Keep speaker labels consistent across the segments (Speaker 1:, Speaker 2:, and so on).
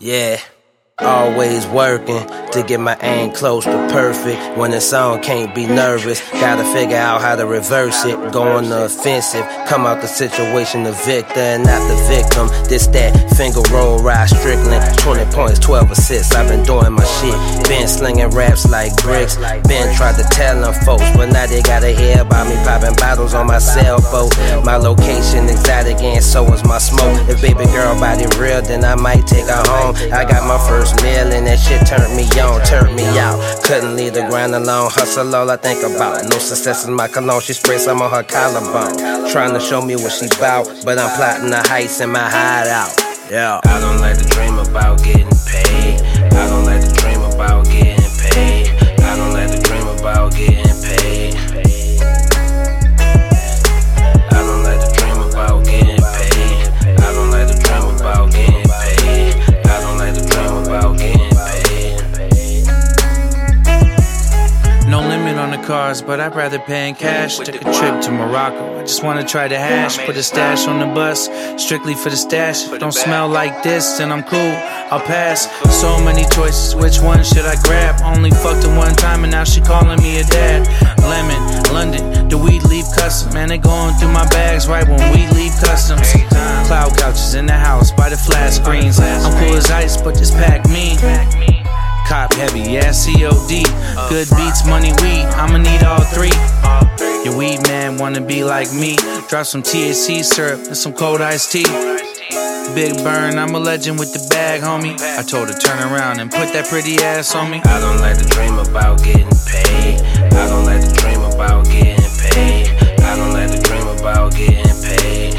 Speaker 1: Yeah, always working to get my aim close to perfect. When the song can't be nervous, gotta figure out how to reverse it. Go on the offensive, come out the situation the victor and not the victim. This that finger roll ride Strickland, 20 points, 12 assists. I've been doing my shit, been slinging raps like bricks. Been tried to tell them folks, but now they gotta hear about me popping bottles on my sailboat. My location exotic and so is my smoke. If baby girl body real, then I might take her home. I got my first meal and that shit turned me on, turned me out. Couldn't leave the grind alone, hustle all I think about. No success in my cologne, she sprayed some on her collarbone. Trying to show me what she bout, but I'm plotting the heights in my hideout. Yeah. I don't like to dream about getting paid. I don't like to dream about getting paid. I don't like to dream about getting paid. I don't like to dream about getting paid. I don't like to dream about getting paid. I don't like to dream about getting paid.
Speaker 2: No limit on the cars, but I'd rather pay in cash. Took a trip to Morocco, I just wanna try the hash. Put a stash on the bus, strictly for the stash. If it don't smell like this, then I'm cool, I'll pass. So many choices, which one should I grab? Only fucked her one time and now she calling me a dad. Lemon, London, do we leave custom? Man, they going through my bags right when we leave customs. Cloud couches in the house by the flat screens. I'm cool as ice, but this pack mean. Cop heavy, yeah, COD. Good beats, money, weed, I'ma need all three. Your weed man wanna be like me. Drop some THC syrup and some cold iced tea. Big Burn, I'm a legend with the bag, homie. I told her turn around and put that pretty ass on me.
Speaker 1: I don't like to dream about getting paid. I don't like to dream about getting paid. I don't like to dream about getting paid.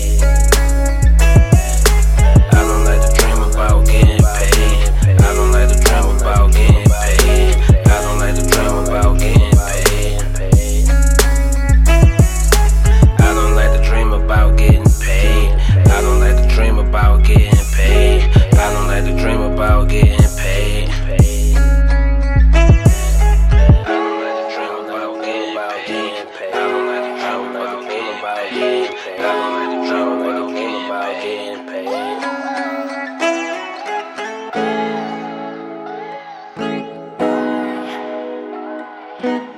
Speaker 1: I don't like to dream about getting paid. I don't like to dream about getting paid. I don't like to dream about getting paid. I don't like to dream about getting paid. I don't like to dream about getting paid. I don't like to dream about getting paid. I don't like to dream about getting paid. I don't like to dream about getting paid. I don't like to dream about getting paid.